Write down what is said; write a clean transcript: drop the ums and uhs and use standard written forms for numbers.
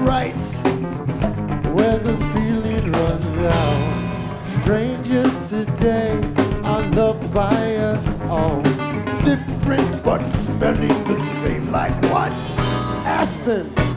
rights where the feeling runs out. Strangers today are loved by us all. Different but smelling the same like what? Aspen.